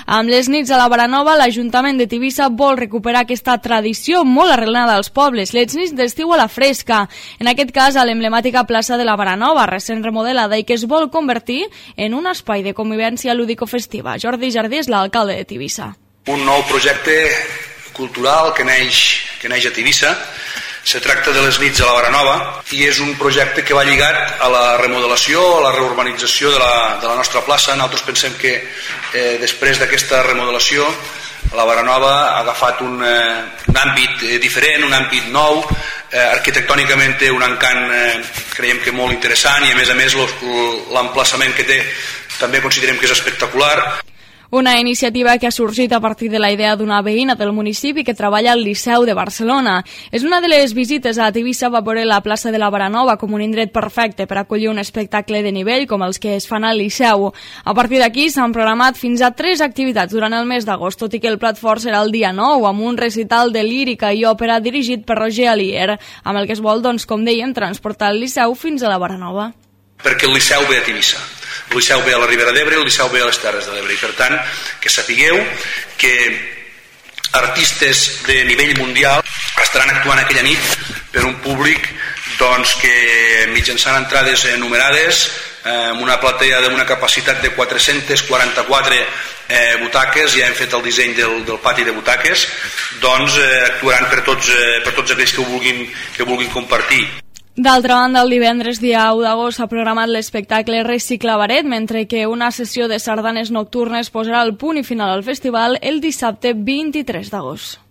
Amb les nits a la Baranova, l'Ajuntament de Tivissa vol recuperar aquesta tradició molt arrelada als pobles, les nits d'estiu a la fresca. En aquest cas, a l'emblemàtica plaça de la Baranova, recent remodelada i que es vol convertir en un espai de convivència lúdico-festiva. Jordi Jardí és l'alcalde de Tivissa. Un nou projecte cultural que neix a Tivissa. Se tracta de les nits a la Baranova i és un projecte que va lligat a la remodelació, a la reurbanització de la nostra plaça. Nosaltres pensem que després d'aquesta remodelació la Baranova ha agafat un àmbit diferent, un àmbit nou, arquitectònicament té un encant creiem que molt interessant i a més l'emplaçament que té també considerem que és espectacular. Una iniciativa que ha sorgit a partir de la idea d'una veïna del municipi que treballa al Liceu de Barcelona. És una de les visites a Tivissa va veure la plaça de la Baranova com un indret perfecte per acollir un espectacle de nivell com els que es fan al Liceu. A partir d'aquí s'han programat fins a 3 activitats durant el mes d'agost, tot i que el plat fort serà el dia 9, amb un recital de lírica i òpera dirigit per Roger Alier, amb el que es vol, com dèiem, transportar el Liceu fins a la Baranova. Perquè el Liceu ve a Tivissa. El Liceu ve a la Ribera d'Ebre i el Liceu ve a les Terres de l'Ebre. I per tant, que sapigueu que artistes de nivell mundial estaran actuant aquella nit per un públic que mitjançant entrades numerades, amb una platea d'una capacitat de 444 butaques, ja hem fet el disseny del pati de butaques, actuaran per tots aquells que vulguin compartir. D'altra banda, el divendres dia 1 d'agost s'ha programat l'espectacle Reciclabaret, mentre que una sessió de sardanes nocturnes posarà el punt i final al festival el dissabte 23 d'agost.